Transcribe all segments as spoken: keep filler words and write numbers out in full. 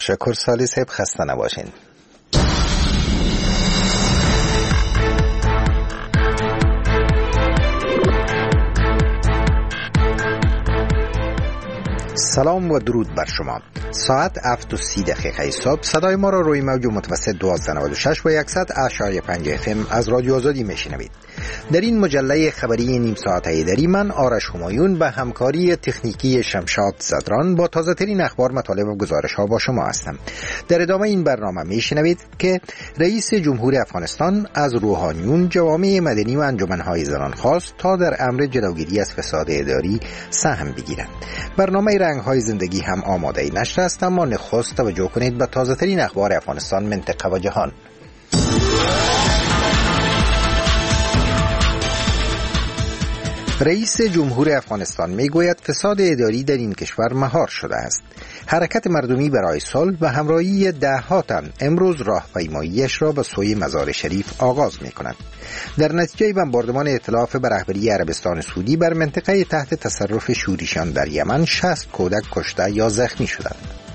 تشکر سالی صاحب، خسته نباشین. سلام و درود بر شما. ساعت هفت و سی دقیقه صبح صدای ما را روی موج متوسط دویست و نود و شش و صد اشاری پنج اف ام از رادیو آزادی میشنوید. در این مجله خبری نیم ساعته ایداری من آرش همایون به همکاری تکنیکی شمشاد زدران با تازه ترین اخبار، مطالب و گزارش ها با شما هستم. در ادامه این برنامه میشنوید که رئیس جمهور افغانستان از روحانیون، جوامع مدنی و انجمن‌های زنان خواست تا در امر جلوگیری از فساد اداری سهم بگیرند. برنامه رنگ‌های زندگی هم آماده نشر است، اما نخست توجه کنید به تازه ترین اخبار افغانستان، منطقه و جهان. رئیس جمهور افغانستان میگوید فساد اداری در این کشور مهار شده است. حرکت مردمی برای صلح و همراهی ده‌ها تن امروز راهپیماییش را به سوی مزار شریف آغاز می‌کند. در نتیجه بمباردمان ائتلاف به رهبری عربستان سعودی بر منطقه تحت تصرف شوریشان در یمن شصت کودک کشته یا زخمی شدند.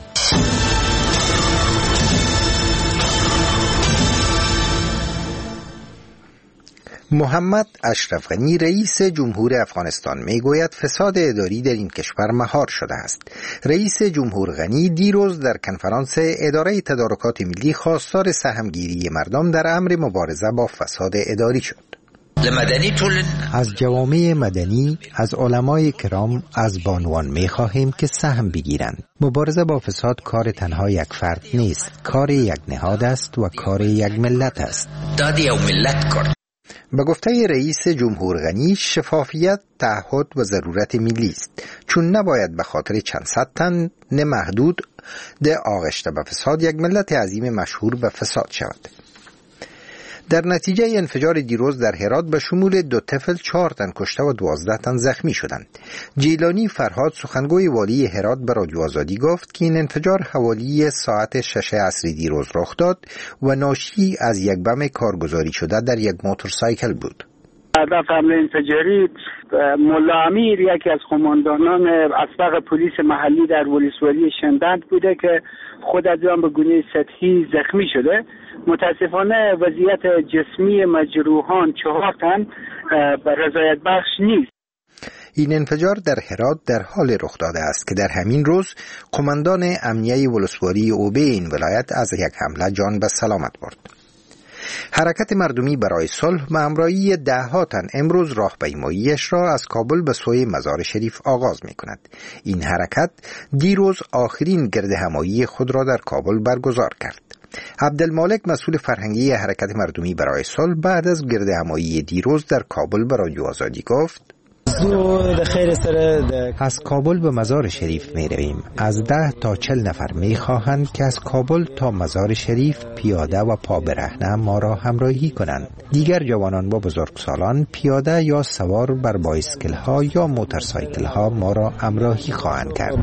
محمد اشرف غنی رئیس جمهور افغانستان میگوید فساد اداری در این کشور مهار شده است. رئیس جمهور غنی دیروز در کنفرانس اداره تدارکات ملی خواستار سهمگیری مردم در امر مبارزه با فساد اداری شد. از جوامع مدنی، از علمای کرام، از بانوان می خواهیم که سهم بگیرند. مبارزه با فساد کار تنها یک فرد نیست، کار یک نهاد است و کار یک ملت است. دادی او ملت کرد. به گفته رئیس جمهور غنی، شفافیت، تعهد و ضرورت ملی است، چون نباید به خاطر چند صد تن محدود ده آغشته به فساد یک ملت عظیم مشهور به فساد شود. در نتیجه انفجار دیروز در هرات به شمول دو طفل چهار تن کشته و دوازده تن زخمی شدند. جیلانی فرهاد، سخنگوی والی هرات، به رادیو آزادی گفت که این انفجار حوالی ساعت شش عصر دیروز رخ داد و ناشی از یک بم کارگزاری شده در یک موتورسایکل بود. هدف حمله انفجاری ملا امیر، یکی از قماندانان اسبق پلیس محلی در ولسوالی شندند بوده که خود از آن به گونه سطحی زخمی شده. متاسفانه وضعیت جسمی مجروحان چهار تن به رضایت بخش نیست. این انفجار در هرات در حال رخ داده است که در همین روز قماندان امنیه ولسوالی اوبه این ولایت از یک حمله جان به سلامت برد. حرکت مردمی برای صلح و همراهی ده‌ها تن امروز راهپیماییش را از کابل به سوی مزار شریف آغاز می کند. این حرکت دیروز آخرین گردهمایی خود را در کابل برگزار کرد. عبدالمالک، مسئول فرهنگی حرکت مردمی برای صلح، بعد از گردهمایی دیروز در کابل به رادیو آزادی گفت: از کابل به مزار شریف می رویم. از ده تا چل نفر می خواهند که از کابل تا مزار شریف پیاده و پا برهنه ما را همراهی کنند. دیگر جوانان و بزرگسالان پیاده یا سوار بر بایسکل ها یا موتورسایکل ها ما را همراهی خواهند کرد.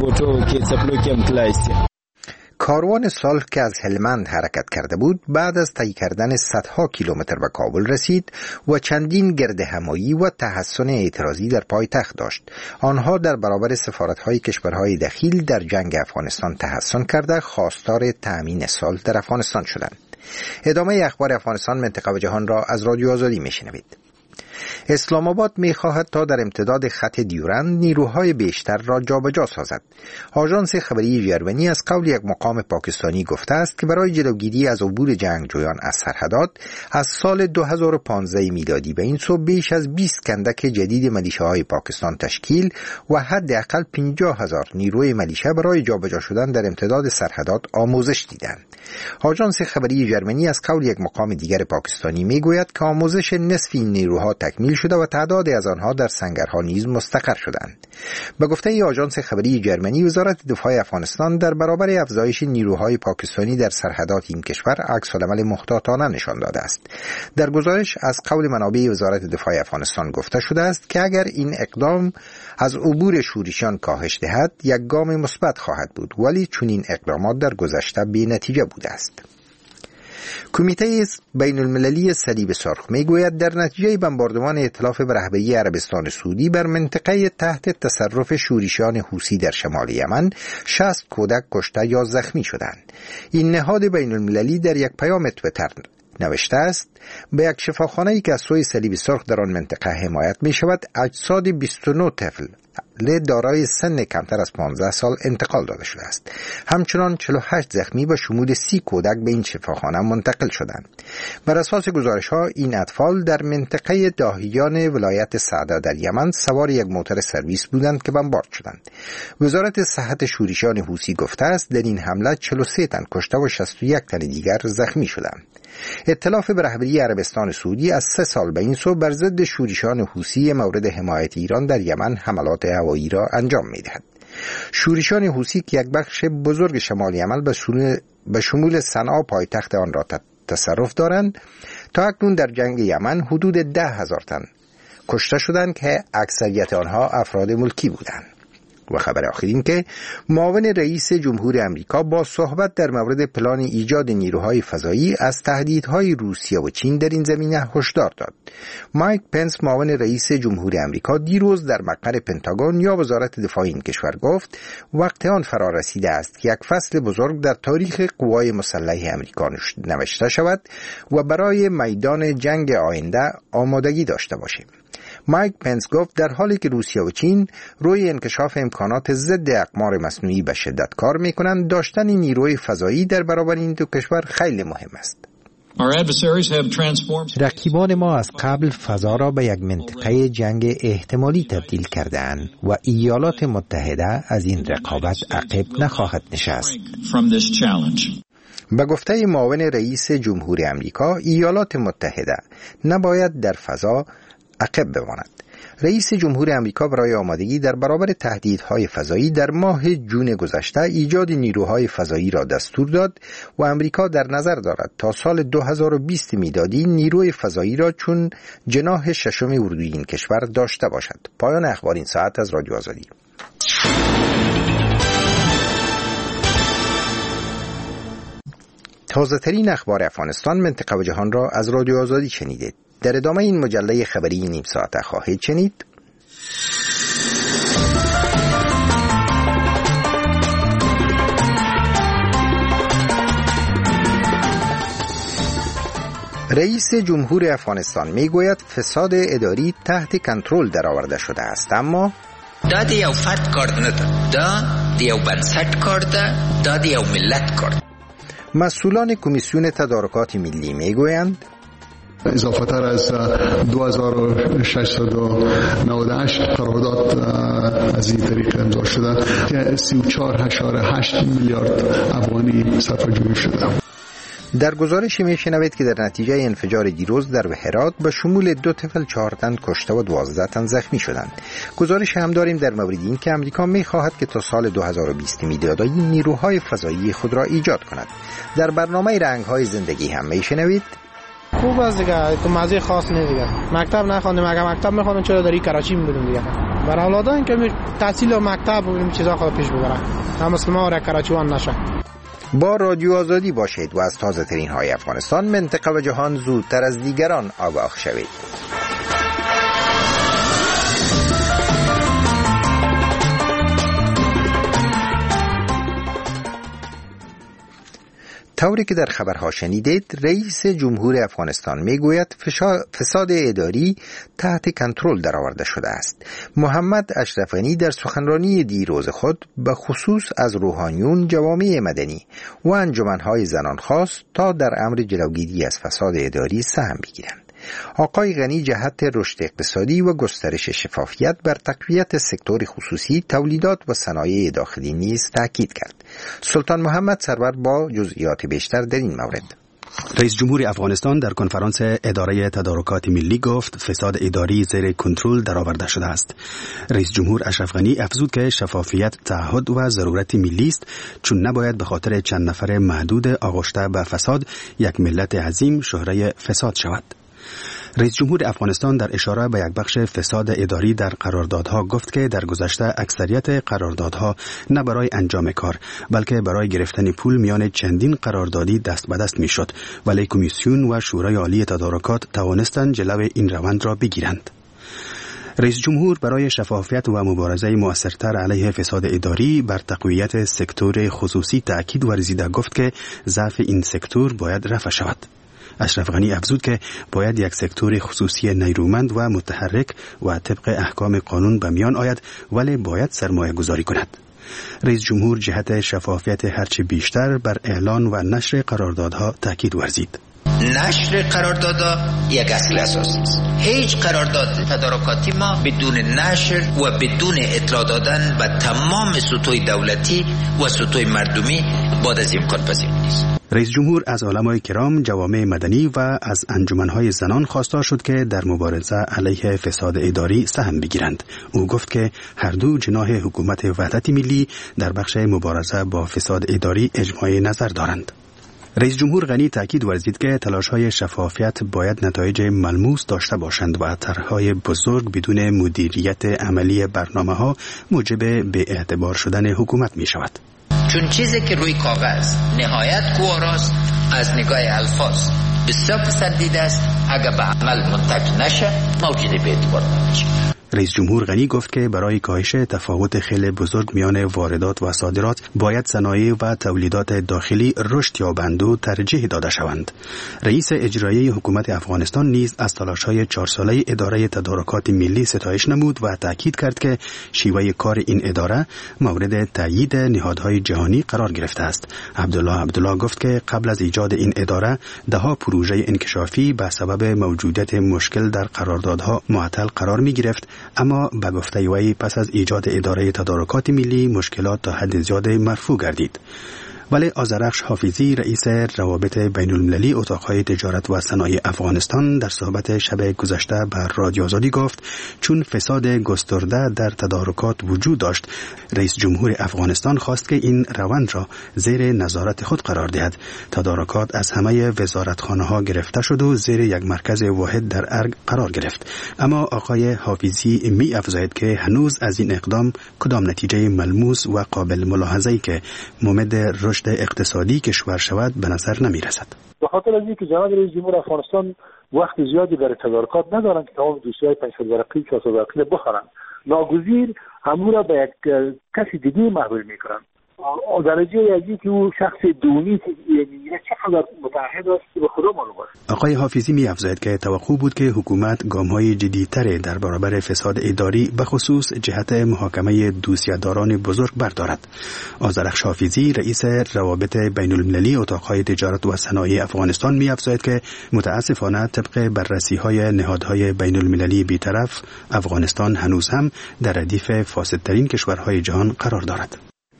کاروان صلح که از هلمند حرکت کرده بود بعد از طی کردن صدها کیلومتر به کابل رسید و چندین گردهمایی و تحسن اعتراضی در پایتخت داشت. آنها در برابر سفارت‌های کشورهای دخیل در جنگ افغانستان تحسن کرده خواستار تأمین صلح در افغانستان شدند. ادامه اخبار افغانستان، منطقه و جهان را از رادیو آزادی میشنوید. اسلام آباد می‌خواهد تا در امتداد خط دیورند نیروهای بیشتر را جابجا سازد. آژانس خبری ژرمنی از قول یک مقام پاکستانی گفته است که برای جلوگیری از عبور جنگجویان از سرحدات از سال دو هزار و پانزده میلادی به این سو بیش از بیست کندک جدید ملیشه‌های پاکستان تشکیل و حداقل پنجاه هزار نیروی ملیشه برای جابجا شدن در امتداد سرحدات آموزش دیدند. آژانس خبری ژرمنی از قول یک مقام دیگر پاکستانی میگوید که آموزش نصف این نیروها تکمیل شده و تعدادی از آنها در سنگرها نیز مستقر شدند. به گفته ای آژانس خبری ژرمنی، وزارت دفاع افغانستان در برابر افزایش نیروهای پاکستانی در سرحدات این کشور عکس‌العمل محتاطانه نشان داده است. در گزارش از قول منابع وزارت دفاع افغانستان گفته شده است که اگر این اقدام از عبور شوریشان کاهش دهد یک گام مثبت خواهد بود، ولی چون این اقدامات در گذشته بی‌نتیجه بوده است. کمیته بین المللی صلیب سرخ میگوید در نتیجه بمباردمان ائتلاف به رهبری عربستان سعودی بر منطقه تحت تصرف شورشیان حوثی در شمال یمن شصت کودک کشته یا زخمی شدند. این نهاد بین المللی در یک پیام توییتر نوشته است: به یک شفاخانه‌ای که از سوی صلیب سرخ در آن منطقه حمایت می شود اجساد بیست و نه طفل دارای سن کمتر از پانزده سال انتقال داده شده است. همچنان چهل و هشت زخمی به شمول سی کودک به این شفاخانه منتقل شدند. بر اساس گزارش‌ها این اطفال در منطقه داهیان ولایت سعده در یمن سوار یک موتور سرویس بودند که بمبارد شدند. وزارت صحت شورشیان حوثی گفته است در این حمله چهل و سه تن کشته و شصت و یک تن دیگر زخمی شدند. ائتلاف به رهبری عربستان سعودی از سه سال به این سو بر ضد شورشیان حوثی مورد حمایت ایران در یمن حملات هوایی را انجام می‌دهد. شورشیان حوثی که یک بخش بزرگ شمال یمن به شمول صنعا پایتخت آن را تصرف دارند، تا اکنون در جنگ یمن حدود ده هزار تن کشته شدند که اکثریت آنها افراد ملکی بودند. و خبر آخر این که معاون رئیس جمهور آمریکا با صحبت در مورد پلان ایجاد نیروهای فضایی از تهدیدهای روسیه و چین در این زمینه هشدار داد. مایک پنس معاون رئیس جمهور آمریکا دیروز در مقر پنتاگون یا وزارت دفاع این کشور گفت وقت آن فرا رسیده است که یک فصل بزرگ در تاریخ قوای مسلح آمریکا نوشته شود و برای میدان جنگ آینده آمادگی داشته باشیم. مایک پنس گفت در حالی که روسیه و چین روی انکشاف امکانات ضد اقمار مصنوعی به شدت کار میکنند، داشتن نیروی فضایی در برابر این دو کشور خیلی مهم است. رقیبان ما از قبل فضا را به یک منطقه جنگ احتمالی تبدیل کردند و ایالات متحده از این رقابت عقب نخواهد نشست. به گفته معاون رئیس جمهور آمریکا، ایالات متحده نباید در فضا عقب بماند. رئیس جمهور آمریکا برای آمادگی در برابر تهدیدهای فضایی در ماه جون گذشته ایجاد نیروهای فضایی را دستور داد و آمریکا در نظر دارد تا سال دو هزار و بیست میلادی نیروی فضایی را چون جناح ششم اردوی این کشور داشته باشد. پایان اخبار این ساعت از رادیو آزادی. تازه ترین اخبار افغانستان، منطقه و جهان را از رادیو آزادی شنیدید. در ادامه این مجله خبری نیم ساعته خواهید شنید: رئیس جمهور افغانستان میگوید فساد اداری تحت کنترل درآورده شده است، اما دا د یو فرد کار نه ده، دا د یو بنسټ کار ده، دا د یو ملت کار. مسئولان کمیسیون تدارکات ملی میگویند اضافه تر از دو هزار و ششصد و نود و هشت قرارداد از این طریق امضا شده که سی و چهار ممیز هشت میلیارد افغانی صرفه‌جویی شده. در گزارشی میشنوید که در نتیجه انفجار دیروز در هرات به شمول دو طفل چهار تن کشته و دوازده تن زخمی شدند. گزارش هم داریم در مورد این که آمریکا میخواهد که تا سال دو هزار و بیست میلادی نیروهای فضایی خود را ایجاد کند. در برنامه رنگ‌های زندگی هم میشنوید خوب است دیگه، تو مزه خاص نه دیگه. مکتب نخوندیم، اگه مکتب میخوانیم چرا داری کراچی میبودیم دیگه. برای اولادا این که تحصیل و مکتب و این چیزا خود پیش ببره. هم مسلمان را کراچیوان نشه. با رادیو آزادی باشید و از تازه ترین های افغانستان، منطقه و جهان زودتر از دیگران آگاه شوید. طوری که در خبرها شنیدید، رئیس جمهور افغانستان میگوید فساد اداری تحت کنترل درآورده شده است. محمد اشرف غنی در سخنرانی دیروز خود به خصوص از روحانیون، جوامع مدنی و انجمنهای زنان خواست تا در امر جلوگیری از فساد اداری سهم بگیرند. آقای غنی جهت رشد اقتصادی و گسترش شفافیت بر تقویت سکتور خصوصی، تولیدات و صنایع داخلی نیز تاکید کرد. سلطان محمد سرور با جزئیات بیشتر در این مورد. رئیس جمهور افغانستان در کنفرانس اداره تدارکات ملی گفت فساد اداری زیر کنترل درآورده شده است. رئیس جمهور اشرف غنی افزود که شفافیت تعهد و ضرورت ملی است، چون نباید به خاطر چند نفر محدود آغشته به فساد یک ملت عظیم شهره فساد شود. رئیس جمهور افغانستان در اشاره به یک بخش فساد اداری در قراردادها گفت که در گذشته اکثریت قراردادها نه برای انجام کار بلکه برای گرفتن پول میان چندین قراردادی دست به دست میشد، ولی کمیسیون و شورای عالی تدارکات توانستند جلو این روند را بگیرند. رئیس جمهور برای شفافیت و مبارزه مؤثرتر علیه فساد اداری بر تقویت سکتور خصوصی تأکید ورزیده گفت که ضعف این سکتور باید رفع شود. اشرف غنی افزود که باید یک سکتور خصوصی نیرومند و متحرک و طبق احکام قانون به میان آید، ولی باید سرمایه گذاری کند. رئیس جمهور جهت شفافیت هرچه بیشتر بر اعلان و نشر قراردادها تاکید ورزید. نشر قراردادها یک اصل اساسی است. هیچ قرارداد تدارکاتی ما بدون نشر و بدون اطلاع دادن به تمام سطوح دولتی و سطوح مردمی بعد از امکان پذیر نیست. رئیس جمهور از علمای کرام، جوامع مدنی و از انجمنهای زنان خواستار شد که در مبارزه علیه فساد اداری سهم بگیرند. او گفت که هر دو جناح حکومت وحدت ملی در بخش مبارزه با فساد اداری اجماع نظر دارند. رئیس جمهور غنی تاکید ورزید که تلاش‌های شفافیت باید نتایج ملموس داشته باشند و طرح‌های بزرگ بدون مدیریت عملی برنامه‌ها موجب بی‌اعتبار شدن حکومت می‌شود. چون چیزی که روی کاغذ نهایت گواراست از نگاه الفاظ بسیار پسندیده است، اگر به عمل منتقل نشه موجب بی‌اعتبار میشه. رئیس جمهور غنی گفت که برای کاهش تفاوت خیلی بزرگ میان واردات و صادرات باید صنایع و تولیدات داخلی رشد یابند و ترجیح داده شوند. رئیس اجرایی حکومت افغانستان نیز از تلاش‌های چهار ساله اداره تدارکات ملی ستایش نمود و تاکید کرد که شیوه کار این اداره مورد تایید نهادهای جهانی قرار گرفته است. عبدالله عبدالله گفت که قبل از ایجاد این اداره ده‌ها پروژه انکشافی به سبب موجودیت مشکل در قراردادها معطل قرار می‌گرفت، اما به گفته وی پس از ایجاد اداره تدارکات ملی مشکلات تا حد زیاد مرفوع گردید. ولی آذرخش حافظی، رئیس روابط بین المللی اتاقهای تجارت و صنایع افغانستان، در صحبت شب گذشته بر رادیو آزادی گفت چون فساد گسترده در تدارکات وجود داشت، رئیس جمهور افغانستان خواست که این روند را زیر نظارت خود قرار دهد. تدارکات از همه وزارتخانه‌ها گرفته شد و زیر یک مرکز واحد در ارگ قرار گرفت. اما آقای حافظی می افزاید که هنوز از این اقدام کدام نتیجه ملموس و قابل ملاحظه‌ای که ممد رشد اقتصادی کشور شود به نظر نمی رسد. به خاطر از اینکه جناب رئیس جمهور افغانستان وقت زیادی برای تدارکات ندارند که تمام دوسیهای پنجصد ورقی چهارصد ورقی بخورند، ناگزیر همون را به یک کسی دیگه محول میکنند. درجه یکی که او شخص دونی چقدر متعهد است به خدا معلوم است. آقای حافظی می افزاید که توقع بود که حکومت گام‌های جدی‌تر در برابر فساد اداری به خصوص جهت محاکمه دوسیه‌داران بزرگ بردارد. آذرخش حافظی، رئیس روابط بین المللی اتاقهای تجارت و صنایع افغانستان، می افزاید که متاسفانه طبق بررسی‌های نهادهای بین المللی بی‌طرف، افغانستان هنوز هم در ردیف فاسدترین کشورهای جهان قرار دارد.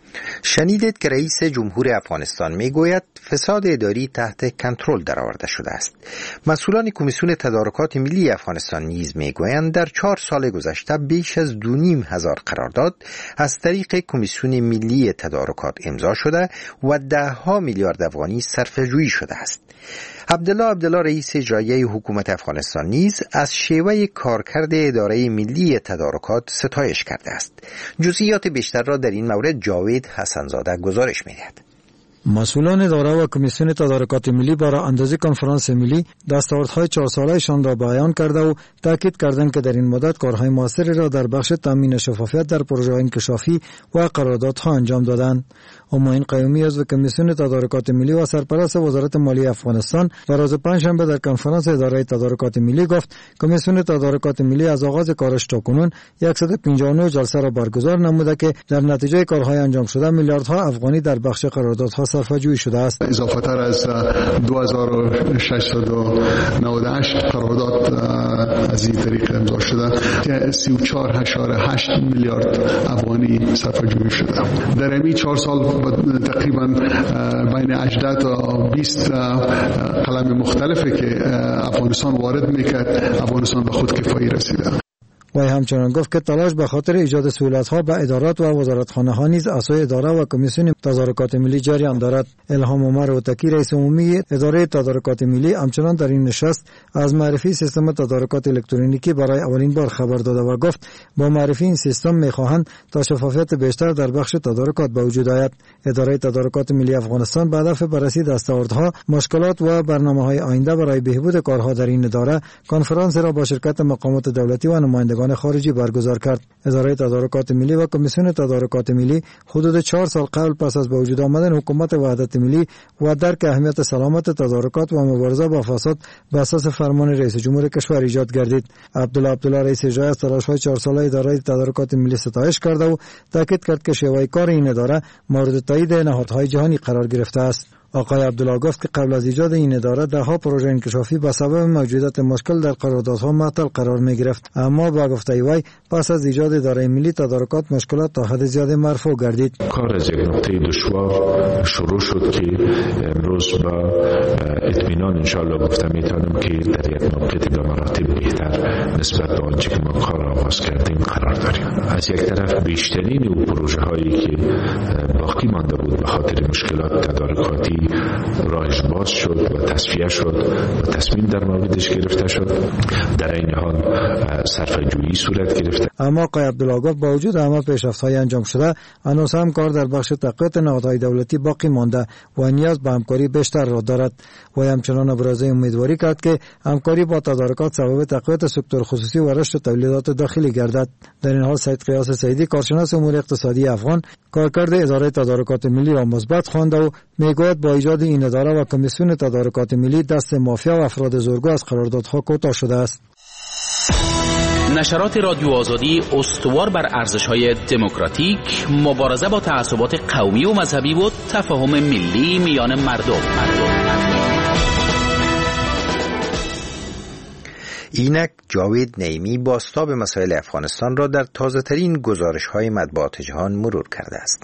شنیدید که رئیس جمهور افغانستان میگوید فساد اداری تحت کنترل درآورده شده است. مسئولان کمیسیون تدارکات ملی افغانستان نیز میگویند در چهار سال گذشته بیش از دو نیم هزار قرارداد از طریق کمیسیون ملی تدارکات امضا شده و ده ها میلیارد افغانی صرفه‌جویی شده است. عبدالله عبدالله، رئیس اجرایی حکومت افغانستان، نیز از شیوه کارکرد اداره ملی تدارکات ستایش کرده است. جزئیات بیشتر را در این مورد جاوید حسنزاده گزارش می‌دهد. مسئولان اداره و کمیسیون تدارکات ملی برای اندازه کنفرانس ملی دستاوردهای چهار ساله‌شان را بیان کرده و تاکید کردند که در این مدت کارهای موثری را در بخش تامین شفافیت در پروژه انکشافی و قراردادها انجام دادند. همایون قیومی عضو کمیسیون تدارکات ملی و سرپرست وزارت مالیه افغانستان در روز پنجشنبه در کنفرانس اداره تدارکات ملی گفت کمیسیون تدارکات ملی از آغاز کارش تاکنون صد و پنجاه و نه جلسه را برگزار نموده که در نتیجه کارهای انجام شده میلیاردها افغانی در بخش قراردادها صرفه‌جویی شده است. اضافه تر از دو هزار و ششصد و نود و هشت قرارداد از این طریق امضا شده که سی و چهار ممیز هشت میلیارد افغانی صرفه‌جویی شده. در همین چهار سال تقریبا بین هجده تا بیست قلم مختلفی که افغانستان وارد میکرد افغانستان به خود کفایی رسیده. وی همچنان گفت که تلاش به خاطر ایجاد سهولت‌ها به ادارات و وزارتخانه‌ها نیز اسای اداره و کمیسیون تدارکات ملی جریان دارد. الهام عمر اوتکی رئیس عمومی اداره تدارکات ملی همچنان در این نشست از معرفی سیستم تدارکات الکترونیکی برای اولین بار خبر داده و گفت با معرفی این سیستم می‌خواهند تا شفافیت بیشتر در بخش تدارکات به وجود آید. اداره تدارکات ملی افغانستان به هدف بررسی دستاوردها، مشکلات و برنامه‌های آینده برای بهبود کارها در این اداره کنفرانس را با شرکت مقامات دولتی و نمایندگان خارجی برگزار کرد. اداره تدارکات ملی و کمیسیون تدارکات ملی حدود چهار سال قبل پس از به وجود آمدن حکومت وحدت ملی و درک اهمیت سلامت تدارکات و مبارزه با فساد بر اساس فرمان رئیس جمهور کشور ایجاد گردید. عبدالله عبدالله رئیس اجرایی از تلاش‌های چهار ساله اداره تدارکات ملی ستایش کرده و تاکید کرد که شیوه کار این اداره مورد تایید نهادهای جهانی قرار گرفته است. آقای عبدالله گفت که قبل از ایجاد این اداره ده‌ها پروژه انکشافی به سبب موجودیت مشکل در قراردادها معطل قرار می گرفت، اما با گفته وی پس از ایجاد اداره ملی تدارکات مشکلات تا حد زیاد مرفوع گردید. کار از یک نقطه دشوار شروع شد که امروز با اطمینان انشاءالله گفته میتونم که در یک موقعیت به مراتب بهتر نسبت به آنچه که ما کار آغاز کردیم قرار داریم. از یک طرف بیشترین او پروژه هایی که باقی مانده بود به خاطر مشکلات تدارکاتی راهش باز شد و تصفیه شد و تصمیم در موردش گرفته شد. در این حال صرفه جویی صورت گرفته. اما آقای عبدالله گفت با وجود همه پیشرفت‌های انجام شده هنوز هم کار در بخش تقویت نهادهای دولتی باقی مانده و نیاز به همکاری بیشتر را دارد. و همچنان ابراز امیدواری کرد که همکاری با تدارکات سبب تقویت سکتور خصوصی و رشد تولیدات داخلی گردد. در این حال سید قیاس سیدی کارشناس امور اقتصادی افغان کارکرد اداره تدارکات ملی را مثبت خوانده و میگوید با ایجاد این اداره و کمیسیون تدارکات ملی دست مافیا و افراد زورگو از قراردادها کوتاه شده است. نشرات رادیو آزادی استوار بر ارزش‌های دموکراتیک، مبارزه با تعصبات قومی و مذهبی و تفاهم ملی میان مردم. اینک جاوید نعیمی بازتاب مسائل افغانستان را در تازه‌ترین گزارش‌های مطبوعات جهان مرور کرده است.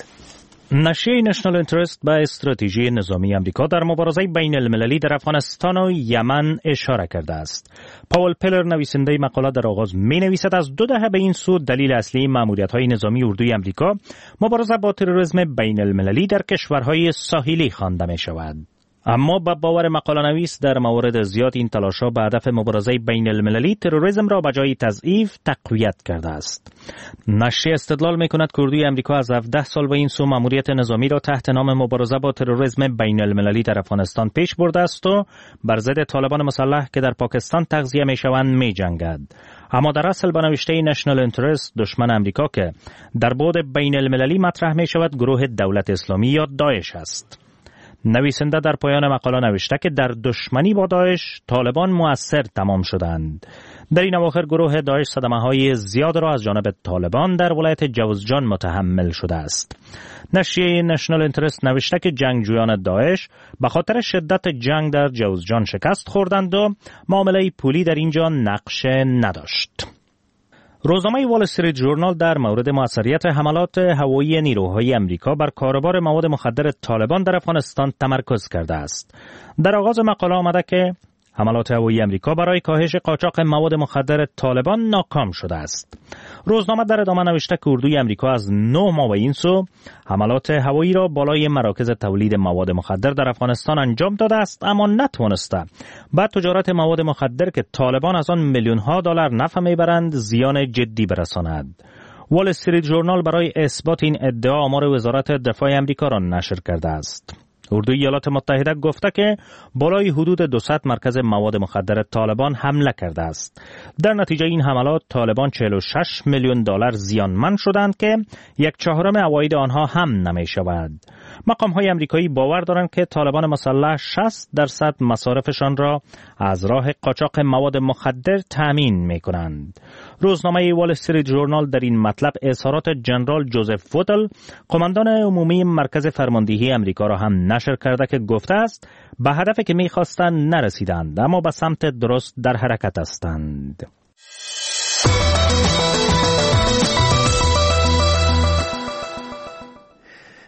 نشریه نشنال اینترست به استراتژی نظامی امریکا در مبارزه بین المللی در افغانستان و یمن اشاره کرده است. پاول پلر نویسنده مقاله در آغاز می نویسد از دو دهه به این سو دلیل اصلی ماموریت‌های نظامی اردوی امریکا مبارزه با تروریسم بین المللی در کشورهای ساحلی خوانده می شود. اما با باور مقاله نویس در موارد زیاد این تلاش‌ها به هدف مبارزه بین المللی تروریسم را به جای تضعیف تقویت کرده است. نشریه استدلال می‌کند که اردوی امریکا از هفده سال به این سو ماموریت نظامی را تحت نام مبارزه با تروریسم بین المللی در افغانستان پیش برده است و بر ضد طالبان مسلح که در پاکستان تغذیه می‌شوند می‌جنگد. اما در اصل به نوشته نشنال اینترست دشمن امریکا که در بعد بین المللی مطرح می‌شود گروه دولت اسلامی یا داعش است. نویسنده در پایان مقاله نوشته که در دشمنی با داعش طالبان مؤثر تمام شدند. در این اواخر گروه داعش صدمه‌های زیاد را از جانب طالبان در ولایت جوزجان متحمل شده است. نشریه نشنال اینترست نوشته که جنگجویان داعش به خاطر شدت جنگ در جوزجان شکست خوردند و معامله پولی در اینجا نقش نداشت. روزنامه وال استریت ژورنال در مورد موثریت حملات هوایی نیروهای امریکا بر کاروبار مواد مخدر طالبان در افغانستان تمرکز کرده است. در آغاز مقاله آمده که حملات هوایی امریکا برای کاهش قاچاق مواد مخدر طالبان ناکام شده است. روزنامه در ادامه نوشته که اردوی امریکا از نه ماه به این سو حملات هوایی را بالای مراکز تولید مواد مخدر در افغانستان انجام داده است، اما نتوانسته با تجارت مواد مخدر که طالبان از آن میلیون ها دلار نفع میبرند زیان جدی برساند. وال استریت ژورنال برای اثبات این ادعا آمار وزارت دفاع امریکا را نشر کرده است. اردوی ایالات متحده گفته که بالای حدود دویست مرکز مواد مخدر طالبان حمله کرده است. در نتیجه این حملات طالبان چهل و شش میلیون دلار زیانمند شدند که یک چهارم عواید آنها هم نمی شود. مقام های امریکایی باور دارند که طالبان مسلح شصت درصد مصارفشان را از راه قاچاق مواد مخدر تامین می کنند. روزنامه وال استریت ژورنال در این مطلب اظهارات جنرال جوزف فوتل، قماندان عمومی مرکز فرماندهی امریکا را هم نشر کرده که گفته است به هدفی که می‌خواستند نرسیدند، اما به سمت درست در حرکت هستند.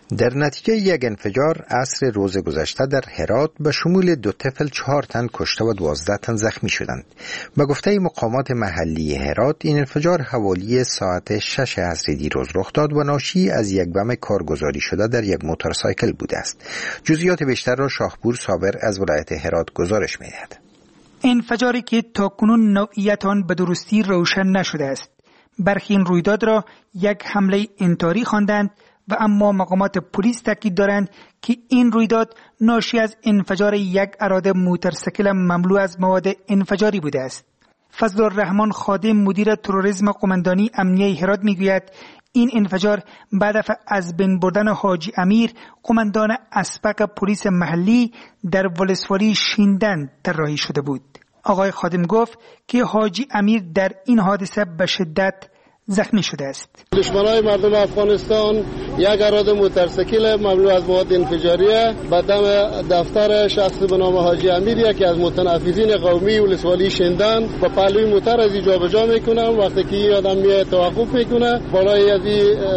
در نتیجه یک انفجار عصر روز گذشته در هرات به شمول دو طفل چهار تن کشته و دوازده تن زخمی شدند. به گفته مقامات محلی هرات این انفجار حوالی ساعت شش عصر دیروز رخ داد و ناشی از یک بم کارگزاری شده در یک موتورسایکل بوده است. جزئیات بیشتر را شاهپور صابر از ولایت هرات گزارش می‌دهد. انفجاری که تاکنون نوعیت آن به درستی روشن نشده است. برخی این رویداد را یک حمله انتحاری خواندند و اما مقامات پلیس تاکید دارند که این رویداد ناشی از انفجار یک اراده موتورسیکل مملو از مواد انفجاری بوده است. فضل الرحمن خادم مدیر تروریسم قماندانی امنیه هرات میگوید این انفجار بعد از بین بردن حاجی امیر قماندان اسبق پلیس محلی در ولسوالی شیندن طراحی شده بود. آقای خادم گفت که حاجی امیر در این حادثه به شدت زخمی شده است. دشمنای مردم افغانستان یک اراده موتورسیکل مملو از مواد انفجاریه به دم دفتر شخصی به نام حاجی امیر که از متنفذین قومی ولسوالی شیندن با پهلوی موتور از جابجا میکنن. وقتی که این آدم میاد توقف میکنه بالای از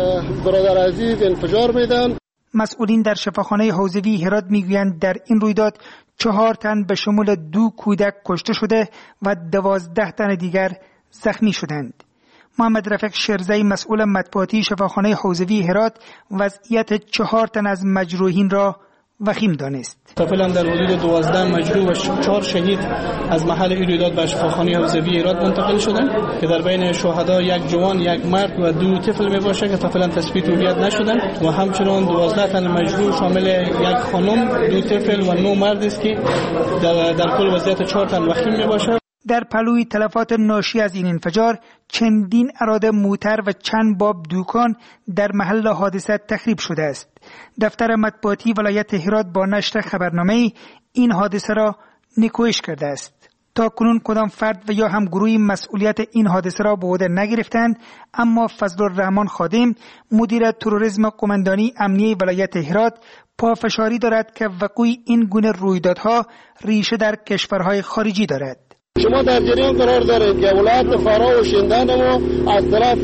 برادر عزیز انفجار میدن. مسئولین در شفاخانه حوزوی هرات میگویند در این رویداد چهار تن به شمول دو کودک کشته شده و دوازده تن دیگر زخمی شدند. محمد رفیق شرزی مسئول مطبوعاتی شفاخانه حوزوی هرات وضعیت چهار تن از مجروحین را وخیم دانست. فعلا در حدود دوازده مجروح و چهار شهید از محل این رویداد به شفاخانه حوزوی هرات منتقل شدند که در بین شهدا یک جوان، یک مرد و دو طفل میباشه که فعلا تثبیت هویت نشدند و همچنین دوازده تن مجروح شامل یک خانم، دو طفل و نه مرد است که در, در کل وضعیت چهار تن وخیم میباشه. در پلوی تلفات ناشی از این انفجار چندین اراده موتر و چند باب دوکان در محل حادثه تخریب شده است. دفتر مطبوعاتی ولایت هرات با نشر خبرنامه این حادثه را نکوهش کرده است. تا کنون کدام فرد و یا هم گروهی مسئولیت این حادثه را به عهده نگرفتند، اما فضل الرحمن خادم مدیر تروریسم قماندانی امنیه ولایت هرات پافشاری دارد که وقوع این گونه رویدادها ریشه در کشورهای خارجی دارد. شما در جریان قرار دارید که ولایت فرا و شیندن ما از طرف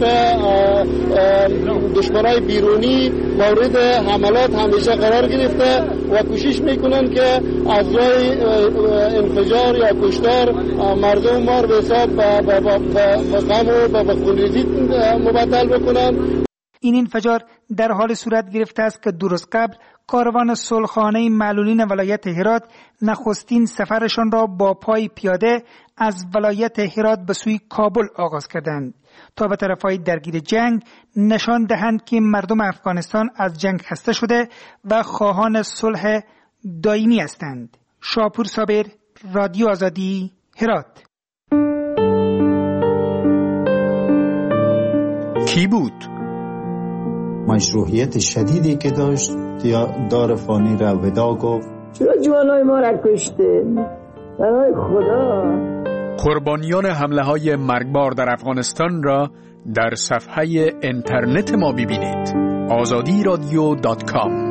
دشمنای بیرونی مورد حملات همیشه قرار گرفته و کوشش میکنن که از راه انفجار یا کشتار مردم ما رو به حساب به غم و به خونریزی مبدل بکنن. این انفجار در حال صورت گرفته است که دو روز قبل کاروان صلحخانه معلولین ولایت هرات نخستین سفرشان را با پای پیاده از ولایت هرات به سوی کابل آغاز کردند تا به طرفهای درگیر جنگ نشان دهند که مردم افغانستان از جنگ خسته شده و خواهان صلح دائمی هستند. شاپور صابر، رادیو آزادی، هرات. کی بود؟ مشروعیت شدیدی که داشت دار فانی را ودا گفت. چرا جوانای ما را کشته؟ برای خدا. قربانیان حمله های مرگبار در افغانستان را در صفحه اینترنت ما ببینید. آزادی رادیو دات کام.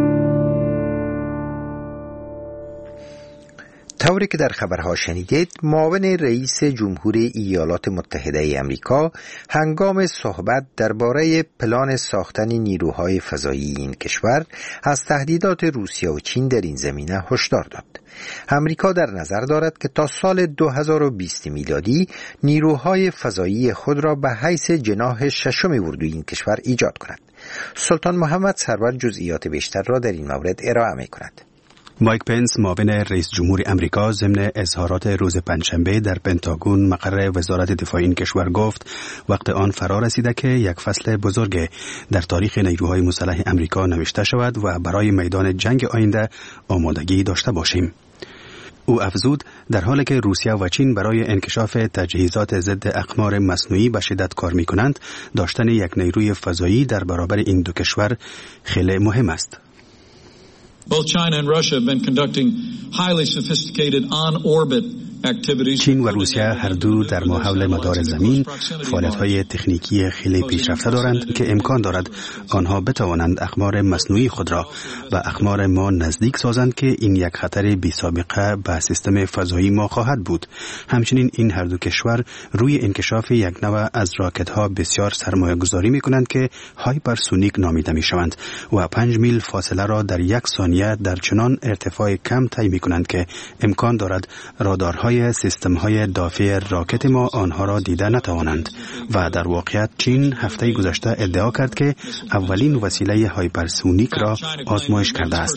طوری که در خبرها شنیدید، معاون رئیس جمهوری ایالات متحده ای آمریکا هنگام صحبت درباره پلان ساختن نیروهای فضایی این کشور از تهدیدات روسیه و چین در این زمینه هشدار داد. آمریکا در نظر دارد که تا سال دو هزار و بیست میلادی نیروهای فضایی خود را به حیث جناح ششم اردوی این کشور ایجاد کند. سلطان محمد سرور جزئیات بیشتر را در این مورد ارائه می کند. مایک پنس معاون رئیس جمهور امریکا ضمن اظهارات روز پنجشنبه در پنتاگون مقر وزارت دفاع این کشور گفت وقت آن فرا رسیده که یک فصل بزرگ در تاریخ نیروهای مسلح امریکا نوشته شود و برای میدان جنگ آینده آمادگی داشته باشیم. او افزود در حالی که روسیه و چین برای انکشاف تجهیزات ضد اقمار مصنوعی به شدت کار می‌کنند، داشتن یک نیروی فضایی در برابر این دو کشور خیلی مهم است. Both China and Russia have been conducting highly sophisticated on-orbit چین و روسیه هر دو در ماحول مدار زمین فعالیت‌های تکنیکی خیلی پیشرفته دارند که امکان دارد آنها بتوانند اقمار مصنوعی خود را به اقمار ما نزدیک سازند که این یک خطر بی سابقه به سیستم فضایی ما خواهد بود. همچنین این هر دو کشور روی انکشاف یک نوع از راکت‌ها بسیار سرمایه گذاری می‌کنند که هایپرسونیک نامیده می‌شوند و پنج میل فاصله را در یک ثانیه در چنان ارتفاع کم طی می‌کنند که امکان دارد رادارهای سیستم‌های دافع راکت ما آنها را دیده نتوانند. و در واقعیت چین هفته گذشته ادعا کرد که اولین وسیله هایپرسونیک را آزمایش کرده است.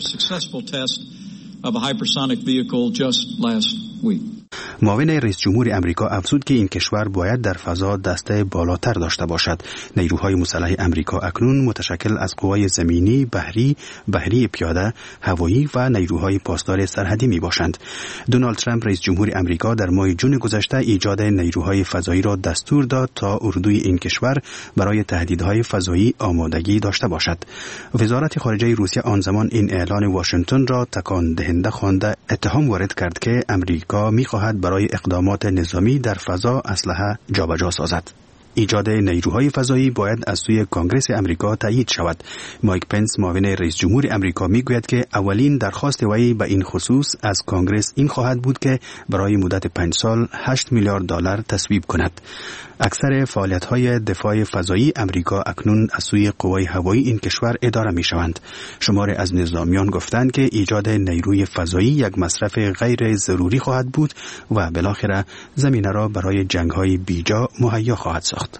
معاون رئیس جمهور امریکا افزود که این کشور باید در فضا دسته بالاتر داشته باشد. نیروهای مسلح امریکا اکنون متشکل از قوای زمینی، بحری، بحری پیاده، هوایی و نیروهای پاسدار سرحدی می باشند. دونالد ترامپ رئیس جمهور امریکا در ماه جون گذشته ایجاد نیروهای فضایی را دستور داد تا اردوی این کشور برای تهدیدهای فضایی آمادگی داشته باشد. وزارت خارجه روسیه آن زمان این اعلان واشنگتن را تکان دهنده خوانده اتهام وارد کرد که امریکا می‌خواهد برای اقدامات نظامی در فضا اسلحه جابجا سازد. ایجاد نیروهای فضایی باید از سوی کنگره امریکا تایید شود. مایک پنس معاون رئیس جمهور امریکا میگوید که اولین درخواست وی به این خصوص از کنگره این خواهد بود که برای مدت پنج سال هشت میلیارد دلار تصویب کند. اکثر فعالیت‌های دفاع فضایی امریکا اکنون از سوی قوای هوایی این کشور اداره می‌شوند. شماری از نظامیان گفتند که ایجاد نیروی فضایی یک مصرف غیر ضروری خواهد بود و بالاخره زمینه را برای جنگ‌های بیجا مهیا خواهد ساخت.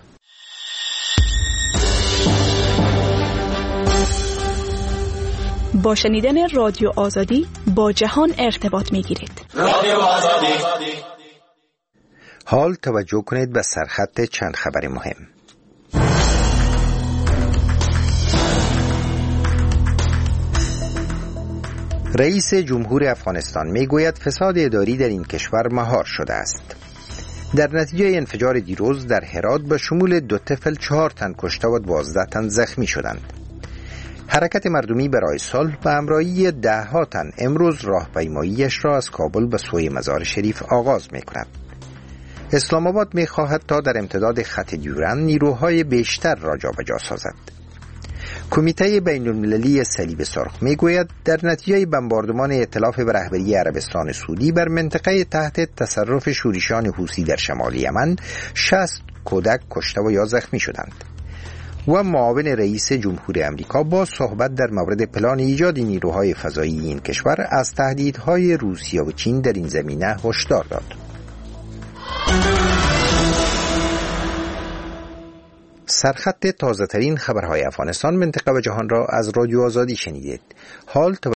با شنیدن رادیو آزادی با جهان ارتباط می‌گیرید. رادیو آزادی. حال توجه کنید به سرخط چند خبر مهم. رئیس جمهور افغانستان میگوید فساد اداری در این کشور مهار شده است. در نتیجه انفجار دیروز در هرات به شمول دو طفل چهار تن کشته و دوازده تن زخمی شدند. حرکت مردمی برای صلح به همراهی ده ها تن امروز راهپیماییش را از کابل به سوی مزار شریف آغاز می‌کند. اسلام آباد می‌خواهد تا در امتداد خط دیورند نیروهای بیشتر را جابجا سازد. کمیته بین‌المللی صلیب سرخ میگوید در نتیجه بمباردمان ائتلاف به رهبری عربستان سعودی بر منطقه تحت تصرف شورشیان حوثی در شمال یمن شصت کودک کشته و یا زخمی شدند. و معاون رئیس جمهور امریکا با صحبت در مورد پلان ایجاد نیروهای فضایی این کشور از تهدیدهای روسیه و چین در این زمینه هشدار داد. سرخط تازه ترین خبرهای افغانستان، منطقه و جهان را از رادیو آزادی شنیدید. حال